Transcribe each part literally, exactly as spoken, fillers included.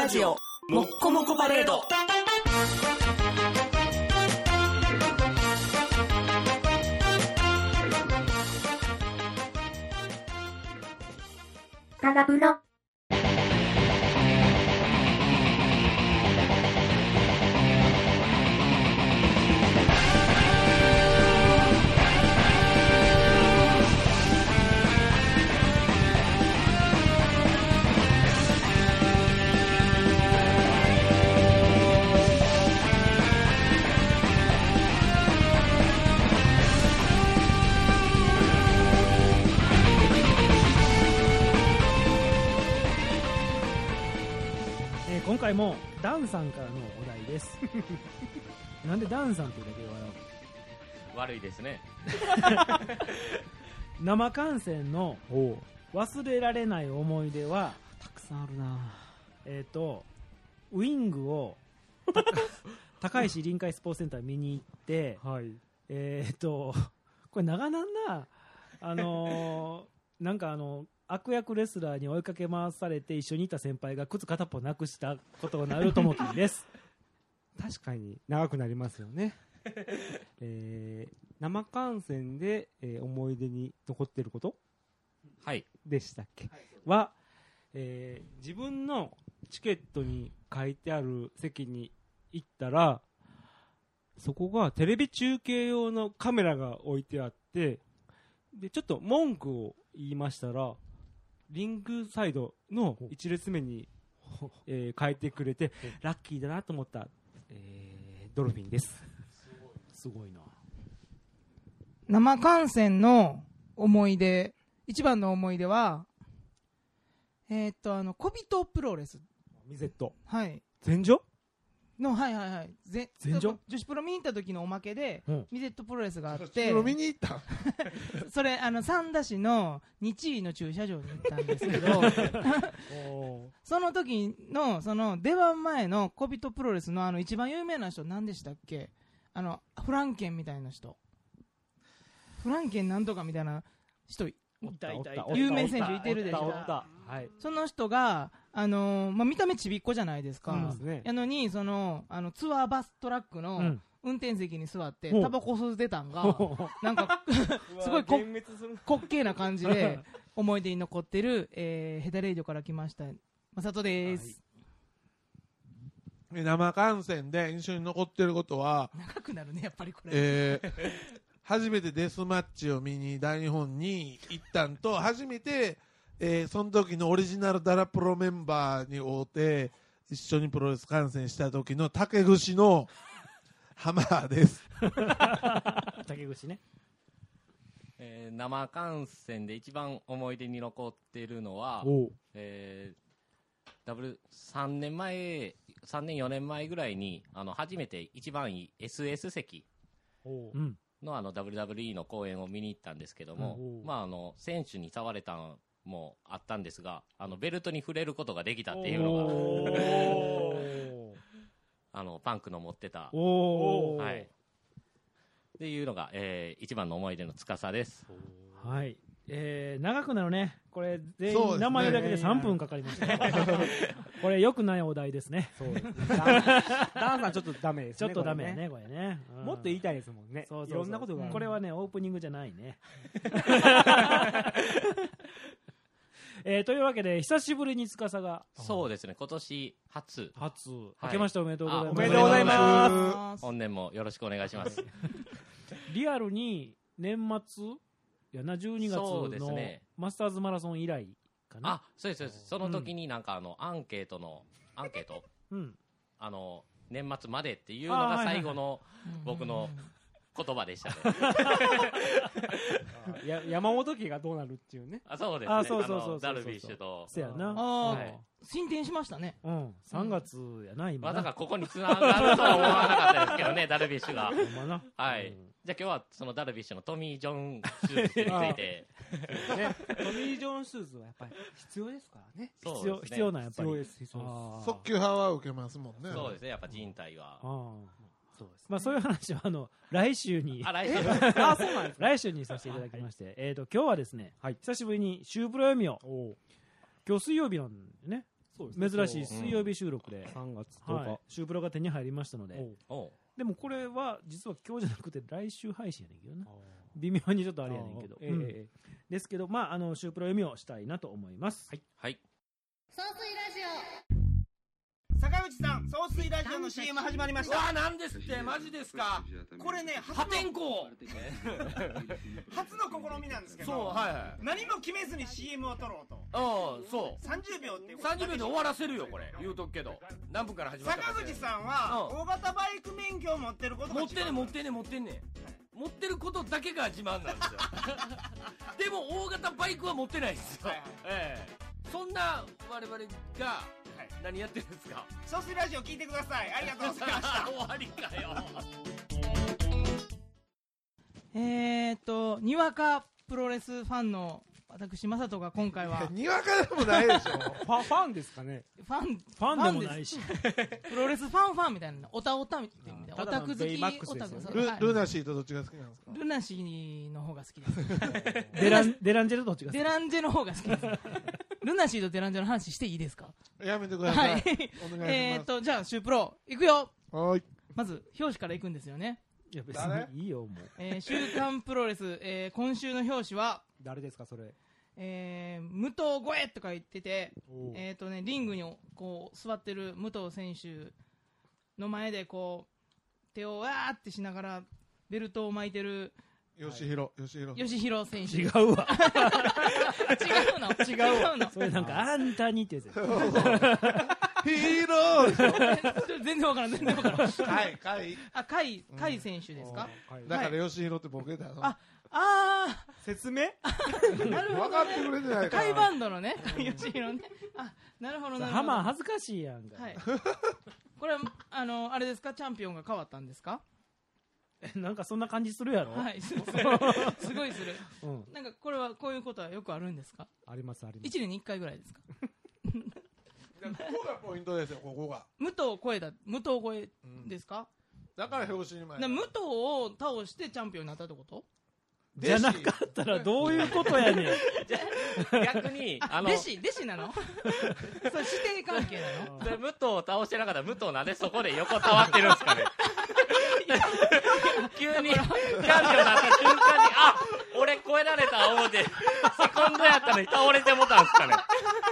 ラジオもっこもこパレード。 タガプロ。 今回もダンさんからのお題ですなんでダンさんっていうだけで笑う悪いですね生観戦の忘れられない思い出はたくさんあるな。えっ、ー、とウィングを高石臨海スポーツセンター見に行って、はい、えっ、ー、とこれ長なんなあのー、なんかあの悪役レスラーに追いかけ回されて一緒にいた先輩が靴片っぽなくしたことになるともきです確かに長くなりますよね、えー、生観戦で、えー、思い出に残っていることはいでしたっけ、はい、は、えー、自分のチケットに書いてある席に行ったらそこがテレビ中継用のカメラが置いてあってでちょっと文句を言いましたらリングサイドの一列目に、えー、変えてくれてラッキーだなと思った、えー、ドルフィンです。 すごいな。 生観戦の思い出、一番の思い出はえー、っとあの小人プロレスミゼット、 はい、 前場のはいはいはいぜ前場女子プロ見に行った時のおまけで、うん、ミゼットプロレスがあって女子プロ見に行ったそれあの三田市の日医の駐車場に行ったんですけどその時のその出番前の小人プロレスのあの一番有名な人何でしたっけ、あのフランケンみたいな人、フランケンなんとかみたいな人いたいたいた有名選手いてるでしょ。 はい、 その人が、あのーまあ、見た目ちびっこじゃないですか、うん、やのにそのあのツアーバストラックの運転席に座ってタバコ吸ってたんがなんかすごいこ滑稽な感じで思い出に残ってる、えー、ヘダレイドから来ましたまさとです、 はい、生観戦で印象に残ってることは長くなるねやっぱりこれ、 えー初めてデスマッチを見に大日本に行ったんと初めて、えー、その時のオリジナルダラプロメンバーに会うて一緒にプロレス観戦した時の竹串のハマーです竹串ね、 えー、生観戦で一番思い出に残っているのは、えー、ダブルさんねんまえさんねんよねんまえぐらいにあの初めて一番いい エスエス 席うんの, あの ダブリューダブリューイー の公演を見に行ったんですけども、うんまあ、あの選手に触れたのもあったんですがあのベルトに触れることができたっていうのがあのパンクの持ってたお、はい、っていうのが、えー、一番の思い出の司です。 はい、えー、長くなるねこれ全員名前だけでさんぷんかかりました、ね、これ良くないお題ですね。 そうですねダンさんちょっとダメですね。 ちょっとダメやねこれね、うん、 もっと言いたいですもんね。そうそうそういろんなことが、 これはねオープニングじゃないねえー、というわけで久しぶりに司がそうですね今年初初、はい、明けましておめでとうございます。 おめでとうございます。 本年もよろしくお願いしますリアルに年末やなじゅうにがつのマスターズマラソン以来かな。 あそうですそうです。その時になんかあのアンケートのアンケート、うん、あの年末までっていうのが最後の僕の言葉でしたねや山本家がどうなるっていうね。 あそうですね。あそうそうそうそうダルビッシュとせやなあ、 はい、進展しましたね。 うんさんがつやな今な、 まあ、だからここにつながるとは思わなかったですけどねダルビッシュがはい、うん、じゃあ今日はそのダルビッシュのトミー・ジョン手術についてね、トミー・ジョン手術はやっぱり必要ですからね。 必要、必要なんやっぱり。 必要です必要です。 速球派は受けますもんね。 そうですねやっぱ人体は。 あそうですね、まあそういう話はあの来週にあ来週あそうなんです来週にさせていただきまして、はい、えっ、ー、と今日はですね、はい、久しぶりにシュープロ読みを今日水曜日なんでねそうですね珍しい水曜日収録で、 さんがつとおか、 はい、シュープロが手に入りましたので、 おうでもこれは実は今日じゃなくて来週配信やねんけどな、微妙にちょっとあれやねんけど、 えうんえですけど、まあ、あのシュープロ読みをしたいなと思います。はい、 はい。 総水ラジ坂口さん、総水ラジオの シーエム 始まりました。 わあ、なんですってマジですか。 これね、 破天荒。 初の試みなんですけど、 そう、はいはい。 何も決めずに シーエム を撮ろうと。 ああ、そうさんじゅうびょうっていうことさんじゅうびょうで終わらせるよ、これ言うとくけど。何分から始まったか坂口さんはうん大型バイク免許を持ってることが持ってんねん持ってんねん持ってんねん持ってることだけが自慢なんですよでも大型バイクは持ってないですよ、 はいはいええそんな我々がはい何やってるんですか。 総水ラジオ聞いてください。ありがとうございました。 終わりかよ。 えーっとにわかプロレスファンの私正人が今回はにわかでもないでしょファファンですかね。 ファンファンでもないし、 プロレスファンファンみたいなオタオタみたいなオただのタク好きベイマックスですよねルオタクはいルナシーとどっちが好きなんですか。 ルナシーの方が好きですデランデランジェルどっちが好きデランジェの方が好きですルナシーとデランジェの話していいですか。 やめてください、 はいお願いします。 えーっとじゃあシュープロいくよ。 はーい。 まず表紙からいくんですよね。 いや別誰にいいよもう。 えー週刊プロレス、えー今週の表紙は、 誰ですかそれ。 えー武藤超えとか言ってて、えーとね、リングにこう座ってる武藤選手の前でこう手をわーってしながらベルトを巻いてる吉弘、吉弘。 吉弘選手。 違うわ。 違うの違うのそれなんかあんたにってやつや。 ヒーローでしょ。 全然わからん全然わからんはい、はい。 あ、甲斐甲斐選手ですか。 はいだから吉弘ってボケたの。 ああ説明ーなるほど分かってくれてないか甲斐ら。 バンドのね吉弘ね。あ、なるほどなるほど。 ハマー恥ずかしいやんか。 はいこれはあのあれですか、チャンピオンが変わったんですか。 なんかそんな感じするやろ。 はいすすごいする。 うん。 なんかこれはこういうことはよくあるんですか。 ありますあります。 いちねんにいっかいぐらいですか。 ここがポイントですよ、ここが。 武藤を超えた武藤超えですか。 だから表紙に前。 な武藤を倒してチャンピオンになったってこと。 じゃなかったらどういうことやねん。 逆に、あの、 弟子弟子なのそれ師弟関係なの。 で武藤を倒してなかったら武藤なんでそこで横たわってるんですかね急にチャンピオンになった瞬間に、あ、俺超えられた思うてセコンドやったのに倒れてもたんですかね。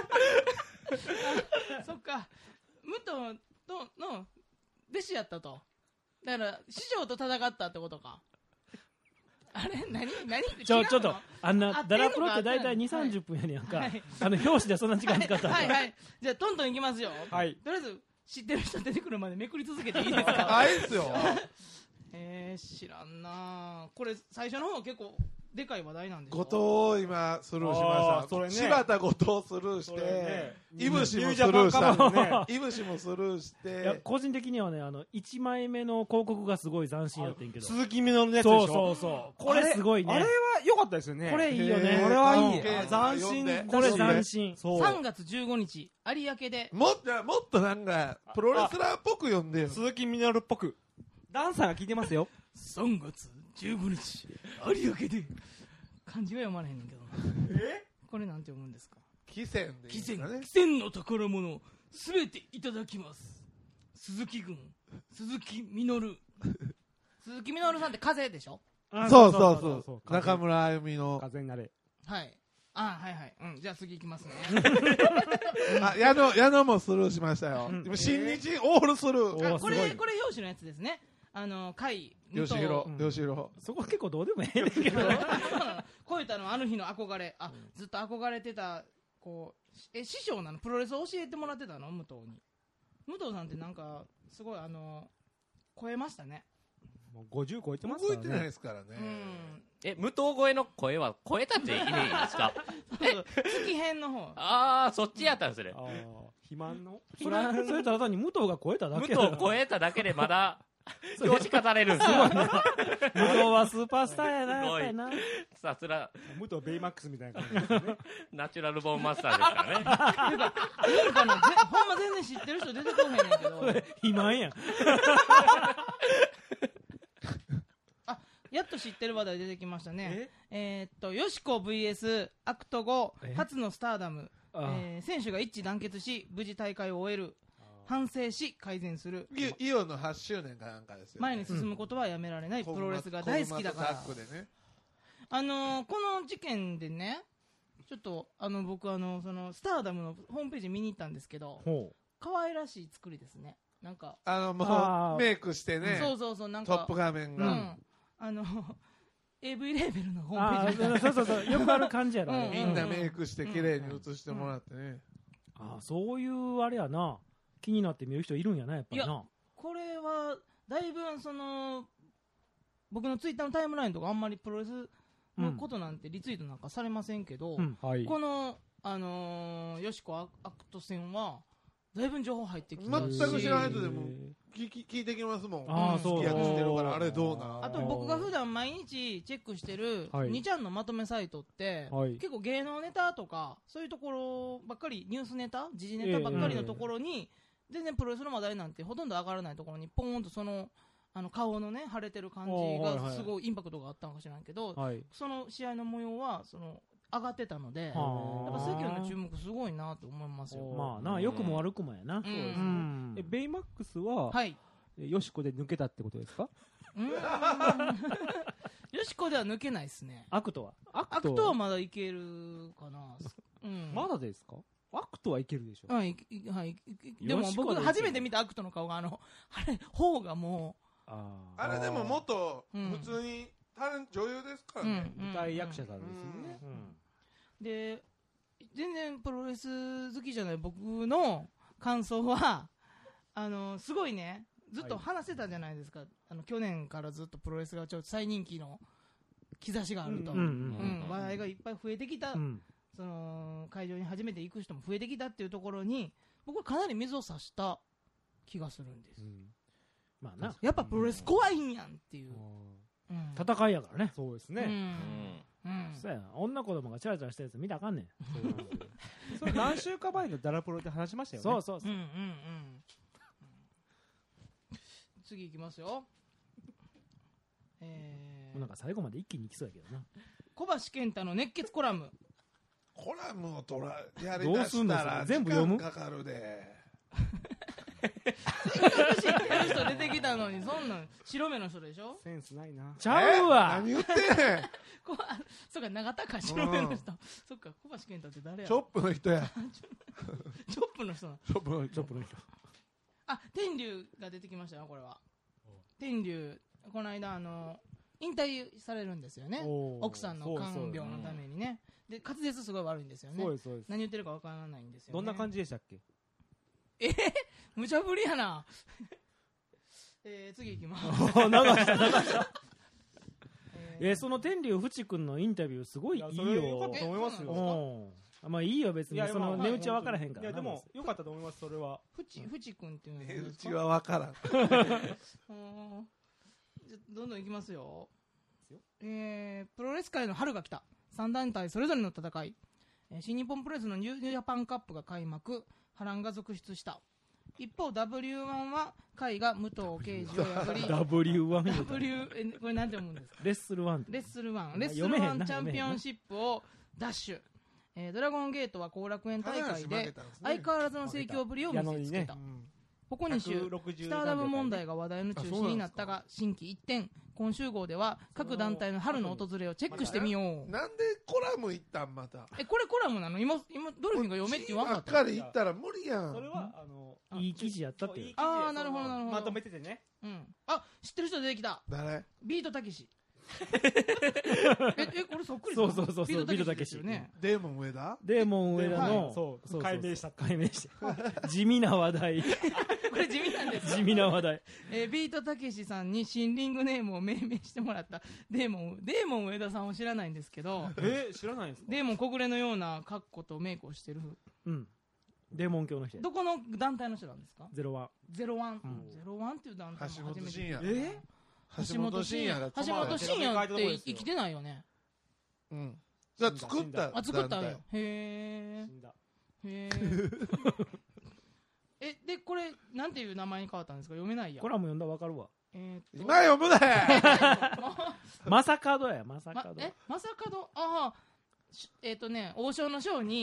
そっか、武藤との弟子やったと。だから師匠と戦ったってことか。あれ何何ちょちょっとあん合ってんのかなダラプロって大体合ってないに、さんじゅっぷんやねんか。 はいあの表紙でそんな時間使ったら。 はいはい。じゃあトントンいきますよ。 はいとりあえず知ってる人出てくるまでめくり続けていいですか。 あいっすよ。 えー、知らんな。これ最初の方結構でかい話題なんでしょ。 後藤を今スルーしました。 あーそれね柴田後藤スルーしそれてね、 いぶしもスニュージャパンルーした。 カバーのねいぶしもスルーしいやて、 個人的にはね、あのいちまいめの広告がすごい斬新やってんけど。 鈴木みのるのやつでしょ。 そうそうそう。これすごいね。 あれは良かったですよね。 これいいよね。 へーこれはいい。 うんあ斬新だし。 これ斬新。 そう。 さんがつじゅうごにち有明でもっと、もっとなんか、プロレスラーっぽく呼んでよ。 鈴木みのるっぽく。ダンサーが聞いてますよ。 さんがつじゅうごにち有明で漢字は読まれへんねんけどな。 えこれなんて読むんですか。 汽船でいい汽船ですかね汽。船の宝物すべていただきます。鈴木軍鈴木みのる鈴木みのるさんって風でしょ。 あそうそうそうそう中村あゆみの。 風になれ。 はい。あはいはい。うん。じゃあ次いきますね。 あ、矢野、矢野もスルーしましたよ。 うんでも新日オールスルー。 おーあこれすごいこれ表紙のやつですね。あの甲斐武藤吉弘うん、 吉弘。 そこ結構どうでもええねんけど。 そうなの超えたのはあの日の憧れ。あ、ずっと憧れてたこうえ師匠なの。プロレスを教えてもらってたの武藤に。武藤さんってなんかすごいあの超えましたね。 もうごじゅう超えてますからね。 動いてないですからね。 うん。 え、武藤超えの声は超えたって意味ですかそう月編の方。 あー、そっちやったんですね。 ああ、肥満のそれそれただ単に武藤が超えただ武けや藤超えただけでまだ表紙語れるんですよ。 武藤はスーパースターやな、 すごいやっぱりな。 さすが武藤ベイマックスみたいな感じですね。 ナチュラルボーンマスターですからね。 いいんかなぜほんま全然知ってる人出てこへんねんけど。 肥満やん。 あ、やっと知ってる話題出てきましたね。えーっとよしこ ブイエス アクトごえ初のスターダムえー選手が一致団結し無事大会を終える、反省し改善する、 イイオンのはちしゅうねんかなんかですよ、ね、 前に進むことはやめられない、 うんプロレスが大好きだから、 コグマとタッグでね、 あのーこの事件でね、ちょっとあの僕あのそのスターダムのホームページ見に行ったんですけど、 ほ可愛らしい作りですね。なんかあのもあーうメイクしてね、 そうそうそう、なんかトップ画面が、 うん、あのエーブイ レーベルのホう。あームページみたいなあ、そうそうそう、よくある感じやろ。 うんみんなメイクして綺麗に映してもらってね、 ああ、そういうあれやな。気になって見る人いるんやな、やっぱりな。 これはだいぶその僕のツイッターのタイムラインとかあんまりプロレスのことなんてリツイートなんかされませんけど、 うん、 はい。 この、あのー、よしこアアクト戦はだいぶ情報入ってきたし、 全く知らない人でも聞き聞いてきますもん、 ああ、そう付き合いしてるからあれどうなん、 あと僕が普段毎日チェックしてるはいにちゃんのまとめサイトって、 はい。 結構芸能ネタとかそういうところばっかり、ニュースネタ時事ネタばっかりのところに、全然プロレスの話題なんてほとんど上がらないところにポーンとそのあの顔のね腫れてる感じがすごいインパクトがあったのかしらんけど、 はい。 その試合の模様はその上がってたので、やっはあぱ世間の注目すごいなと思いますよ。 まあな、良くも悪くもやな。 うんうんえ、ベイマックスは、 はい。 えヨシコで抜けたってことですか？ うーんよしこでは抜けないですね。 アクトは。 アアクトはまだいけるかな。うん。 まだですか？アクトはいけるでしょ。 はい、いはい、いでもよしこでいける僕初めて見たアクトの顔があの、あれ、方がもああれでも元うん普通にタレン女優ですかう、 らね、 うん舞台役者さんですよね。 うん。 で、全然プロレス好きじゃない僕の感想は、あの、すごいね、ずっと話してたじゃないですか。あの、去年からずっとプロレスがちょっと最人気の兆しがあると。 うんうんうん、話題がいっぱい増えてきた、 うん。 その会場に初めて行く人も増えてきたっていうところに僕はかなり水を差した気がするんです、 まあな、 やっぱプロレス怖いんやんっていう、うん戦いやからね。 そうですね。 うんうんそうやな。女子供がチャラチャラしたやつ見たらあかんねん。 それ何週間前のダラプロで話しましたよね。 そうそうそう。 うんうんうん次いきますよ、えーもうなんか最後まで一気にいきそうやけどな。 小橋健太の熱血コラムコラムを取らやりどうだすんのそれしたら全部読む時間かかるで、 知ってる人出てきたのにそんなん白目の人でしょ、 センスないな。 ちゃうわ。 何言ってんねんこそうか永田か白目の人、そっか小橋健太って誰やチョップの人やチョップの人なのチョップの人チョップの人。 あ、天竜が出てきましたよ、これは。天竜、この間、あの、引退されるんですよね。 おー奥さんの看病のためにね。で、滑舌すごい悪いんですよねそう。です、そうです。 何言ってるかわからないんですよ、ね。 どんな感じじでしたっけ？ 無茶ぶりやな。えー、次行きます。 流した流した。 ええー、その天竜フチ君のインタビューすごいいいよ。 いやそれ良かったと思いますよ。 うん。まあいいよ別に。その値打ちは分からへんからな。 いやでも良かったと思います、それは。 ふち、ふちくんっていうのは値打何ですかちは分からんうーんじゃどんどんいきますよ。えー、プロレス界の春が来た。さん団体それぞれの戦い。えー新日本プロレスのニュージャパンカップが開幕。波乱が続出した。一方 ダブリューワン は海が武藤敬司を破りダブリューワン W えこれなんて読むんですか？ レッスルワン。 レッスルワンレッスル読めへんなワンチャンピオンシップをダッシュ、えードラゴンゲートは後楽園大会で相変わらずの盛況ぶりを見せつけた。ここに週スターダム問題が話題の中心になったが心機一転、今週号では各団体の春の訪れをチェックしてみよう。 なんでコラム行ったんまたえこれコラムなの？今今ドルフィンが読めって言わんかっばったかの？ り行ったら無理やんそれは、あの、 いい記事やったっていうそういい記事であーなるほどなるほどまとめててね。 うん。あ知ってる人出てきた。 誰ビートたけし。ええこれそっくりだなそうそうそうそうビートたけしですよね。 デーモン上田デーモン上田の、 はいそう解明した解明して地味な話題これ地味なんですよ。 地味な話題えービートたけしさんに新リングネームを命名してもらったデーモンデーモン上田さんを知らないんですけどえー、知らないんですか？ デーモン小暮のような格好とメイクをしてるうんデーモン教の人やどこの団体の人なんですか？ ゼロワンゼロワン、 んゼロワンっていう団体橋も初めて本真也え橋本真也が橋本真也って生きてないよね。 うんじゃあ作ったあ作ったんよ団へ死んだ。 えへええでこれなんていう名前に変わったんですか？読めないやコラム読んだら分かるわえーっと体今読むなまさかどやまさまかどえまさかどああしえっ、とね王将の将に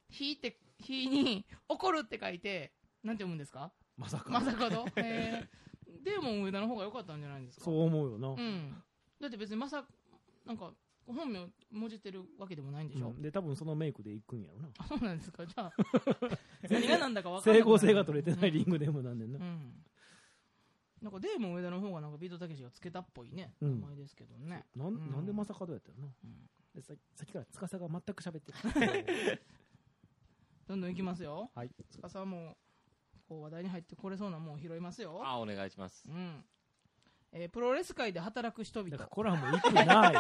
日って日に怒るって書いてなんて読むんですか？ まさかまさかのえー、デーモン上田の方が良かったんじゃないんですか？ そう思うよな、 うんだって別にまさなんか本名もじってるわけでもないんでしょ、 うん、で多分そのメイクでいくんやろな。 あそうなんですか。じゃあ何がなんだか分からない整合性が取れてないリングでもなんでんな、 うんうんなんかデーモン上田の方がなんかビートたけしがつけたっぽいね、 うん、 名前ですけどね。 なん、 うん、 なんでまさかどうやったよな、 うん、 で さ, さっきから司が全く喋ってるどんどんいきますよ。 はい。 司はもうこう話題に入ってこれそうなもん拾いますよ。 あ、お願いします。 うん。えー、プロレス界で働く人々。 だからこれはもう行くない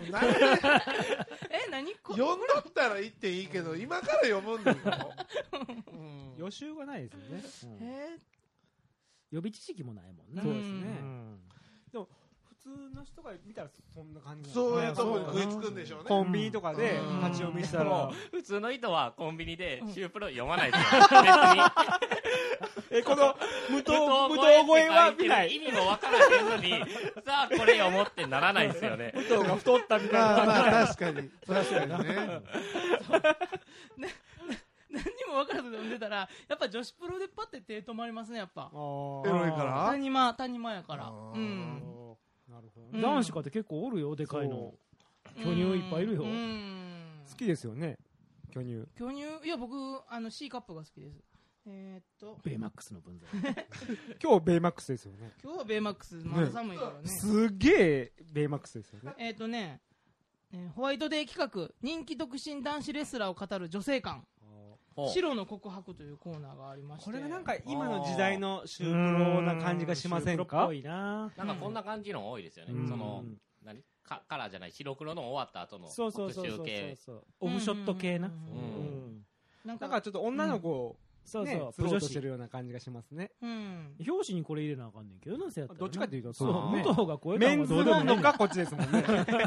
え、何こ読んどったら言っていいけど、今から読むんだよ。うん、 予習がないですよね。 うん、えー予備知識もないもんな。 そうですね、 うん、 でも普通の人が見たらそんな感じそういうとこに食いつくんでしょうね。 コンビニとかで立ち読みしたら、 普通の人はコンビニでシュープロ読まないですよ、別にえこの無糖無糖声は見ない、 意味も分からへんのにさあこれ読もうってならないですよね。 無糖が太ったみたいなまあ感じで、 まあ確かに確かにねね何にも分からず読んでたらやっぱ女子プロでパッて手止まりますね。やっぱエロいから谷間谷間やからうんなるほど、 ね、男子かって結構おるよ、でかいの巨乳いっぱいいるよ。 好きですよね巨乳。 巨乳いや僕あの C カップが好きです。えー、っとベイマックスの分際今日ベイマックスですよね。 今日はベイマックスまだ寒いからね。 すげえベイマックスですよね。 えー、っとね、えー、ホワイトデー企画人気独身男子レスラーを語る女性感白の告白というコーナーがありまして、 これがなんか今の時代のシュープロな感じがしませんか？ ななんかこんな感じの多いですよね、 うん、 その何カラーじゃない白黒の終わった後のそうそうそうそうそうオフショット系な、うんうん、なんかちょっと女の子を、うん、そうそうプロとしてるような感じがしますね、 うん、 表紙にこれ入れなあかんねんけどな、せやったらどっちかというとそうね、 向こうが超えたメンズモンドかこっちですもんね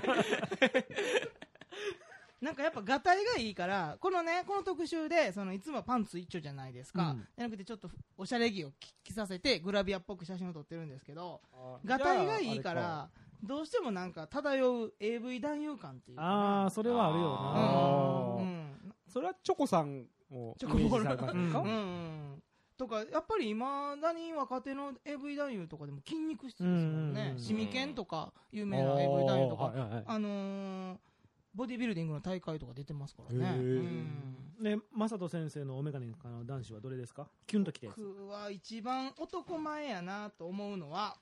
なんかやっぱがたいがいいからこのねこの特集でそのいつもはパンツ一丁じゃないですか、うん、じゃなくてちょっとおしゃれ着を着させてグラビアっぽく写真を撮ってるんですけど、がたいがいいからどうしてもなんか漂う エーブイ 男優感っていうか、 ああそれはあるよな、 うんうん、 それはチョコさんをイメージされますか？うんうんとかやっぱり今だに若手の エーブイ 男優とかでも筋肉質ですもんね。シミケンとか有名な エーブイ 男優とか、はいはいはい、あのーボディビルディングの大会とか出てますからね。うん、 で、正人先生のお眼鏡の男子はどれですか？キュンときて。 僕は一番男前やなと思うのは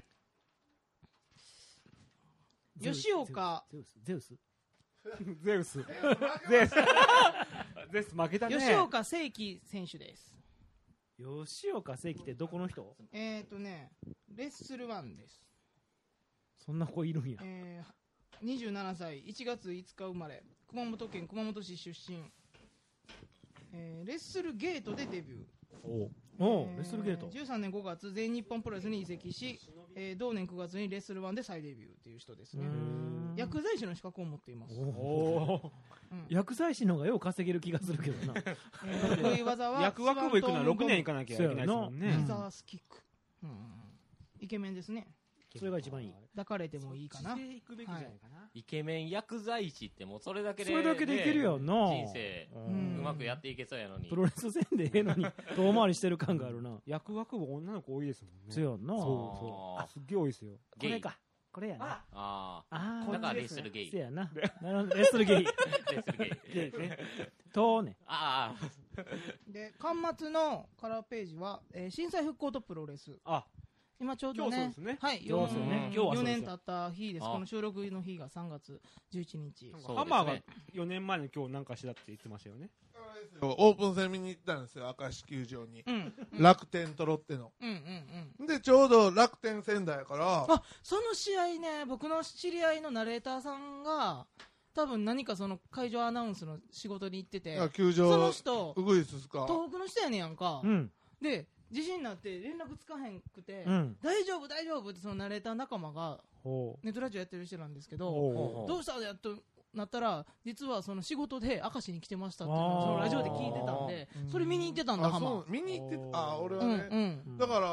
吉岡ゼウスゼウスゼウスゼウスゼウス負けたね。 吉岡聖輝選手です。 吉岡聖輝ってどこの人？ えっとねレッスルワンです。 そんな子いるんや。 えーにじゅうななさいいちがついつか生まれ熊本県熊本市出身、えー、レッスルゲートでデビュー。 おお、えー、レッスルゲートじゅうさんねんごがつ全日本プロレスに移籍し、えー、同年くがつにレッスルワンで再デビューという人ですね。薬剤師の資格を持っています。 お、うん、薬剤師の方がよう稼げる気がするけどな、 えー、得意技は薬学部行くのはろくねん行かなきゃいけないですもんね。 ヒザースキック、うん、イケメンですね。 それが一番いい。 抱かれてもいいかな。 行くべきじゃないかな、はい、 イケメン薬剤師ってもうそれだけで、 それだけでいけるよな。 人生うまくやっていけそうやのに。 プロレスせんでええのに遠回りしてる感があるな。 薬学部女の子多いですもんね。 そうやんな。 そうそう。あ、すっげえ多いですよ。 これか。これやな。 ああ。 だからレッスルゲイ。 そうやな。レッスルゲイ。 レッスルゲイ。 ゲイね。とね。 ああ。 で、巻末のカラーページは、えー、震災復興とプロレス。 あ。 今ちょうどね、 ねはい、 今日ですよね。 よねん経った日です。この収録の日がさんがつじゅういちにち。 ハマーがよねんまえに今日なんかしだって言ってましたよね。 オープン戦見に行ったんですよ、明石球場に、 うんうん、 楽天とロッテの、 うんうんうん、 でちょうど楽天仙台やから、 あ、その試合ね、僕の知り合いのナレーターさんが多分何かその会場アナウンスの仕事に行ってて、 球場その人ウグイスすか東北の人やねんやんか、 うん、 で地震になって連絡つかへんくて、 うん、 大丈夫大丈夫ってそのナレーター仲間がネットラジオやってる人なんですけど、どうしたんやっとなったら実はその仕事で明石に来てましたっていうのをそのラジオで聞いてたんで、それ見に行ってたんだ。浜見に行ってあ俺はね、 うんうん、 だから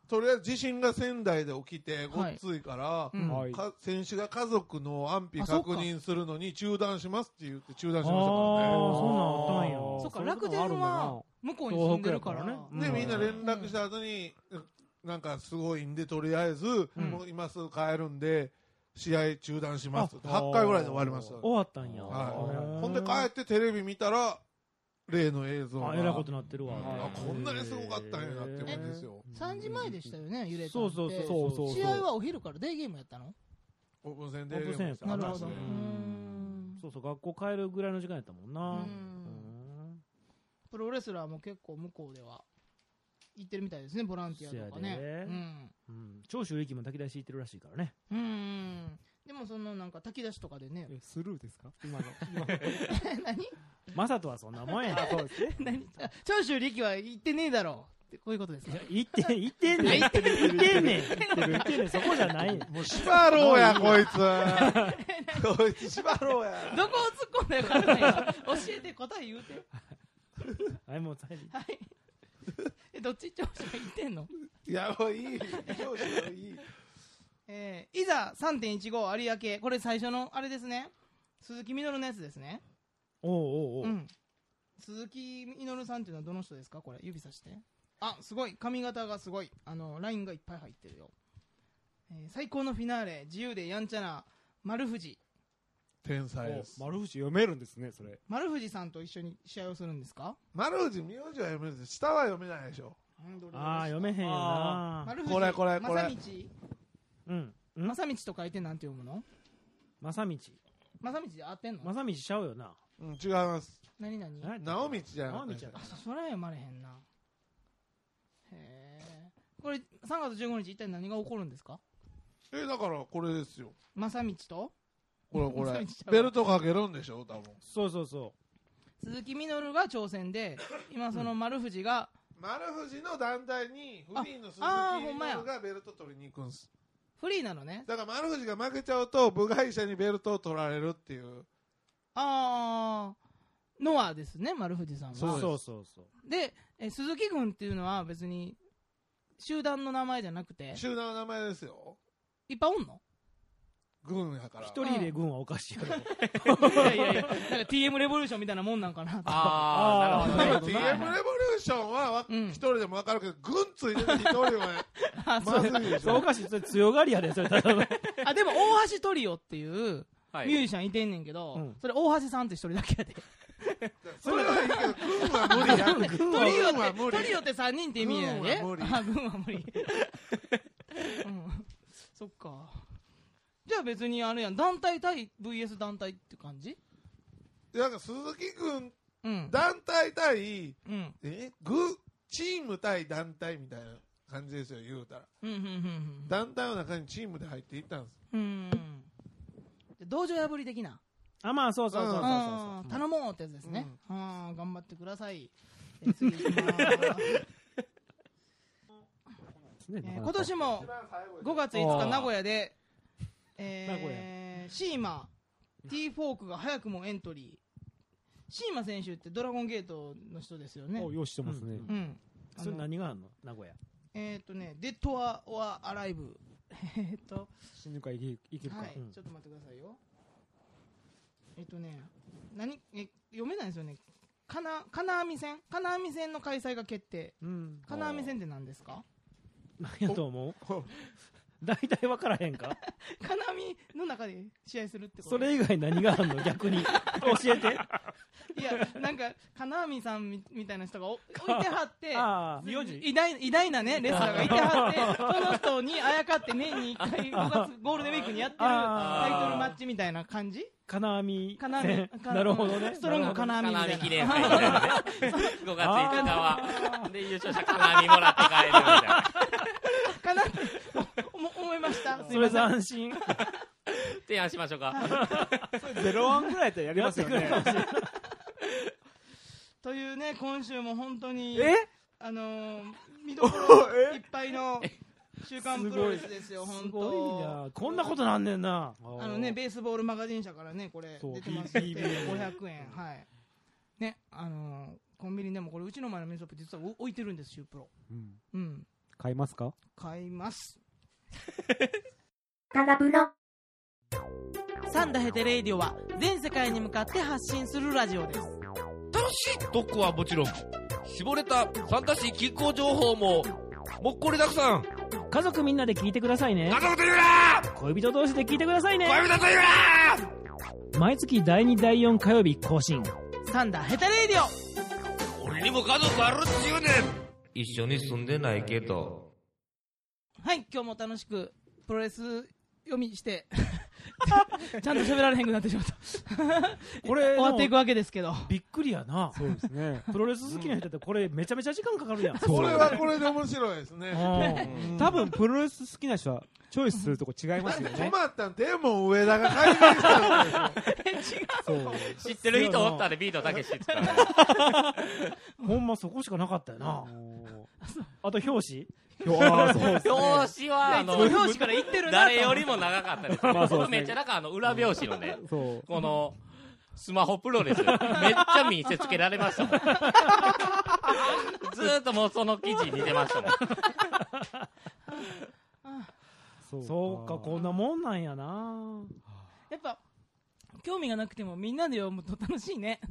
とりあえず地震が仙台で起きてごっついから、 はいうんはいか選手が家族の安否あそうか確認するのに中断しますって言って中断しああましたからね。 そんなんあったんや。 そっか、 そういう楽とこあるんだな天は向こうに住んでるから。 東北やからねで、 うんみんな連絡した後に、なんかすごいんで、とりあえず、もう今すぐ帰るんで、試合中断しますって。はちかいぐらいで終わりました。 終わったんや。 はいほんで帰ってテレビ見たら、例の映像が。 あ、えらいことなってるわ。 あこんなにすごかったんやなって思うんですよ。 さんじまえでしたよね、揺れたそうそうそうそうそう試合はお昼からデーゲームやったの？ オープン戦で。 オープン戦やったなるほど。うねーんそうそう、学校帰るぐらいの時間やったもんな。 うんうんプロレスラーも結構向こうでは行ってるみたいですね、ボランティアとかねせやで。 うんうん長州力も炊き出し行ってるらしいからね。 うんでもそのなんか炊き出しとかでねえスルーですか今の今の何マサトはそんなもんや。 そうですね何長州力は行ってねえだろうってこういうことですか？ 行って、行ってんねん。行ってんねん。行ってんねん。行ってんねん。そこじゃない。 もう縛ろうや、こいつ。こいつ縛ろうや。 どこを突っ込んだよかんないよ教えて答え言うて。 はい、もう最後。 はいえどっち長州が行ってんの？ いや、もういい。上司もいい。 えーいざ さんてんいちご 有明、これ最初のあれですね、鈴木みのるのやつですね。 おうおうおう。 うん、鈴木みのるさんっていうのはどの人ですか？これ指さして。あ、すごい、髪型がすごい、あのラインがいっぱい入ってるよ。えー最高のフィナーレ、自由でやんちゃな丸藤。 天才です。 丸藤読めるんですねそれ丸藤さんと一緒に試合をするんですか？ 丸藤、名字は読めるんです。下は読めないでしょ。 ああ、読めへんよな。 丸藤これこれこれ正道うん。ん正道と書いてなんて読むの？ 正道。 正道で合ってんの？ 正道ちゃうよな。 うん、違います。 何何？ 何直道じゃなくて直道やったあ、そそれは読まれへんな。へえ。これさんがつじゅうごにち一体何が起こるんですか？ え、だからこれですよ。 正道とこれこれ正道ちゃ。うわベルトかけるんでしょ、多分。 そうそうそ鈴木みのるが挑戦で、今その丸藤が、 丸藤の団体に、フリーの鈴木ああーほんまやみのるがベルト取りに行くんです。 フリーなのね。 だから丸藤が負けちゃうと、部外者にベルトを取られるっていう。 ああ、ノアですね、丸藤さんは。 う。そうそうそうそう。 で、え鈴木軍っていうのは別に、集団の名前じゃなくて、 集団の名前ですよ。 いっぱいおんの？ 軍やから。 一人で軍はおかしいやろ。 いやいやいや、なんか ティーエム レボリューションみたいなもんなんかな。 あー、なるほどね。 ティーエム レボリューションはわうん一人でも分かるけど、軍ついてて一人はあ、 まずいでしょ。 そうおかしい。それ強がりやで、それただの。 あでも大橋トリオっていうはい。 ミュージシャンいてんねんけど、 うんそれ大橋さんって一人だけやで。 それはいいけど、軍は無理や。 トリオって軍は無理トリオってさんにんって意味やで。 軍は無理あ、軍は無理。うん、そっか。じゃあ別にあれやん、団体対 ブイエス 団体って感じ？ なんか鈴木軍うん。 団体対、 うん。 え軍、チーム対団体みたいな感じですよ、言うたら。 うん。うん。うん。 団体の中にチームで入っていったんです。 うん。道場破り的な。 あ、まあ、そうそうそうそうそうあー頼もうってやつですね。あー頑張ってください。えー次行きます。 そう。ねえー今年もごがついつか名古屋で、えー名古屋シーマ T フォークが早くもエントリー。シーマ選手ってドラゴンゲートの人ですよね。 およししてますねうん。あそれの何があんの名古屋。 えっ、とね、デッドア・オア・アライブ。えっと、 死ぬか生きるかはい、 うんちょっと待ってくださいよ。えっ、とね、何え読めないんですよね。金金網戦金網戦の開催が決定。 うん。 金網戦って何ですか？ 何やと思う大体分からへんか金網の中で試合するってこと？ それ以外何があんの逆に。教えて。 いや、なんか、金網さんみみたいな人がお置いてはって、 ああ、 名字偉大偉大なね、レスラーがいてはって、その人にあやかって年にいっかいごがつゴールデンウィークにやってるタイトルマッチみたいな感じ？ 金網金網戦。 金なるほどね。 ストロング金網みたいな。 金網記念杯みたいなね。ごがついつかは。で、優勝者金網もらって帰るみたいな。 かなって思思いました。すいそれません。 斬新。 提案しましょうか。 ゼロワンぐらいやったらやりますよねというね、今週も本当に、 えあのー、見どころいっぱいの週刊プロレスですよ、本すごい当。 な。こんなことなんねんな。 あのね、ベースボールマガジン社からね、これそう出てますって、 ビービーごひゃくえん、はい。ね、あのー、コンビニでもこれ、うちの前のメニューショップ実は置いてるんです、シュープロ。 うんうん。 買いますか？ 買います。 タガプロ。 サンダヘテレイディオは全世界に向かって発信するラジオです。 楽しい特攻はもちろん、絞れたサンタシ気候情報ももっこりたくさん。 家族みんなで聞いてくださいね。 家族と言うな。 恋人同士で聞いてくださいね。 恋人と言うな。毎月だいにだいよん火曜日更新、 サンダヘテレイディオ。 俺にも家族あるっちゅうねん。一緒に住んでないけど。 はい、今日も楽しくプロレス読みしてちゃんと喋られへんくなってしまったこれ終わっていくわけですけど、 びっくりやな。 そうですね。 プロレス好きな人ってこれめちゃめちゃ時間かかるやん。 これはこれで面白いですね。 多分プロレス好きな人はチョイスするとこ違いますよね。 止まったんデーモン上田が解明したんですよ。 そう知ってる人おったで、ビートだけ知ってたから。 ほんまそこしかなかったよな。あと表紙表紙はあの表紙から言ってるな。 誰よりも長かったです。まあそうですね、めっちゃなんかあの裏表紙のね、このスマホプロレスめっちゃ見せつけられましたもん。ずーっともうその記事見てましたもん。 そうか、そうか、こんなもんなんやな。 やっぱ興味がなくてもみんなで読むと楽しいね。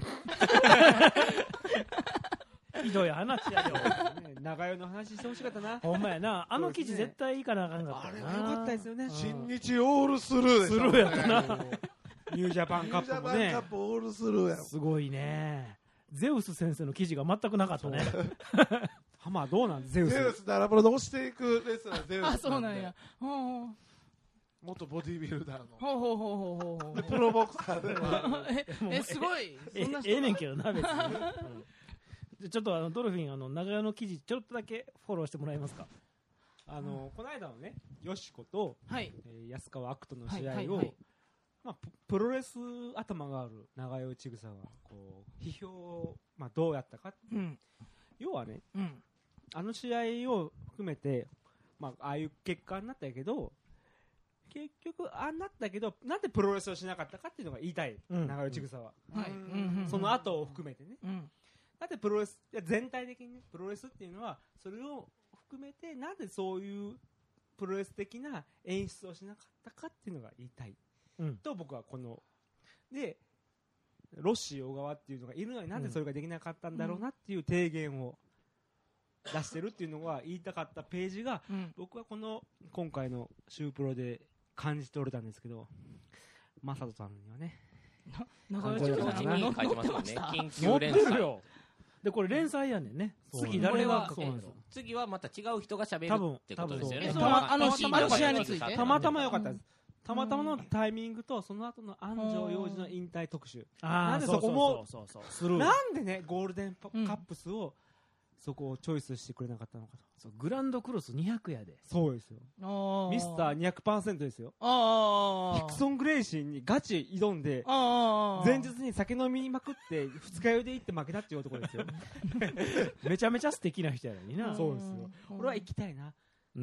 ひどい話やで。 長与の話してほしかったな。 ほんまやな。あの記事絶対いいかなあかんかったよな。 あれはよかったですよね。 新日オールスルーでスルーやったな。 ニュージャパンカップもね。 ニュージャパンカップオールスルーや。 すごいね。ゼウス先生の記事が全くなかったね。 ハマーどうなんゼウス。 ゼウスダラプロで押していくレスラーゼウス。 あ、そうなんや。ほう元ボディービルダーの。 ほうほうほうほうほう。 プロボクサーで。 え、え、すごい。 ええねんけどな、別に。ちょっとあのドルフィン、あの長屋の記事ちょっとだけフォローしてもらえますか。 あのこの間のね、よしこと安川悪人の試合を、まあプロレス頭がある長与千草がこう批評をまあどうやったか、要はね、あの試合を含めてまあああいう結果になったけど、結局ああなったけどなんでプロレスをしなかったかっていうのが言いたい、長与千草は。その後を含めてね。だってプロレス、いや全体的にね、プロレスっていうのはそれを含めてなんでそういうプロレス的な演出をしなかったかっていうのが言いたい、うん、と僕はこのでロッシー小川っていうのがいるのになんでそれができなかったんだろうなっていう提言を出してるっていうのが言いたかったページが、うん、僕はこの今回のシュープロで感じておれたんですけど、マサトさんにはね長与千草に書いてますもんね。緊急連載でこれ連載やねんね。次誰が書くの？次はまた違う人が喋るってことですよね。 あの試合についてたまたま良かったです。たまたまのタイミングとその後の安城洋二の引退特集。なんでそこもなんでねゴールデンカップスをそこをチョイスしてくれなかったのかと。 そうグランドクロスにひゃくやで。 そうですよ。ミスターにひゃくパーセント ですよ。 あヒクソン・グレイシーにガチ挑んで前日に酒飲みまくって二日酔いで行って負けたっていう男ですよ。 めちゃめちゃ素敵な人やのにな。 そうですよ。俺は行きたいな。 うん。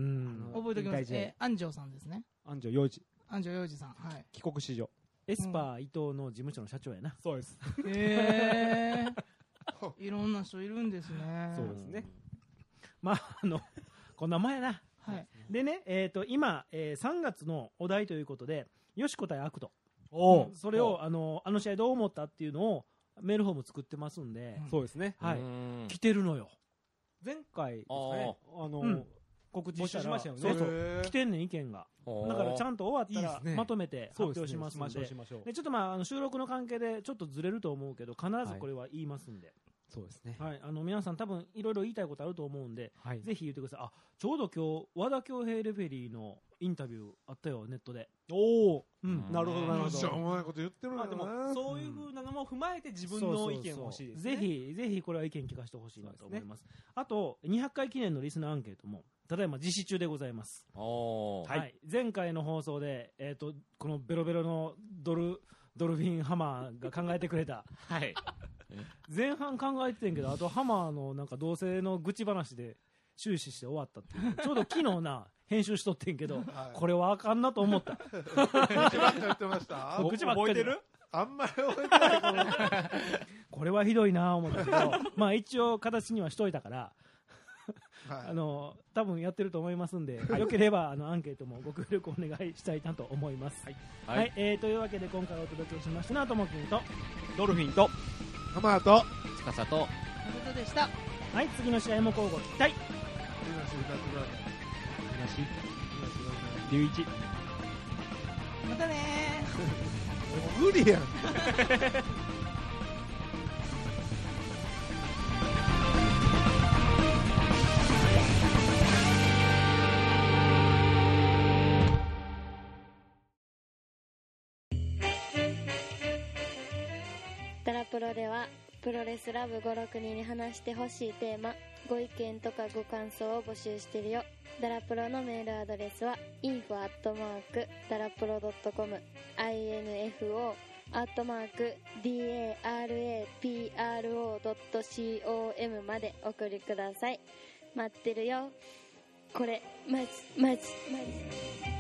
覚えておきます。えー、安城さんですね。 安城洋二。 安城洋二さん。はい。 帰国子女。 エスパー伊藤の事務所の社長やな。 そうです。 へー。いろんな人いるんですね。 そうですね。 まああのこんな前な。はい。でね、えっと今えさんがつのお題ということで、よしこ対悪と。お。それをあのあの試合どう思ったっていうのをメールフォーム作ってますんで。 そうですね。 はい。来てるのよ。 前回ですかね。あの告知しましたよね。 そうそう。来てんねん意見が。だからちゃんと終わったらまとめて発表しますので。でちょっとまああの収録の関係でちょっとずれると思うけど必ずこれは言いますんで。 そうですね。 はい、あの皆さん多分いろいろ言いたいことあると思うんで、はい、ぜひ言ってください。あ、ちょうど今日和田恭平レフェリーのインタビューあったよネットで。 おお、うん、なるほどなるほど。 しょうもないこと言ってるんだな。 でもそういう風なのも踏まえて自分の意見も欲しいですね。 ぜひぜひこれは意見聞かせてほしいなと思います。あとにひゃっかい記念のリスナーアンケートもただいま実施中でございます。 おはい。前回の放送でえっとこのベロベロのドルドルフィンハマーが考えてくれた。 はい。 前半考えてんけど、あとハマーのなんか同性の愚痴話で終始して終わったっていう。ちょうど昨日な編集しとってんけど、はい、これはあかんなと思った。 愚痴ばっか言ってました。 愚痴ばっかり。覚えてる？ あんまり覚えてないこの。 これはひどいな思ったけど、まあ一応形にはしといたから。 はい、 あの多分やってると思いますんで、はい、よければあのアンケートもご協力お願いしたいなと思います。はい、はいはい、えー、というわけで今回お届けしましたのはともきんとドルフィンとハマーと司とということでした。 はい、次の試合も交互期待。 龍一またねー無理やんダラプロではプロレスラブごろくにんに話してほしいテーマ、ご意見とかご感想を募集してるよ。ダラプロのメールアドレスは インフォ アットマーク ダラプロ ドットコム インフォ アットマーク ダラプロ ドットコム までお送りください。待ってるよ。これマジマジマジ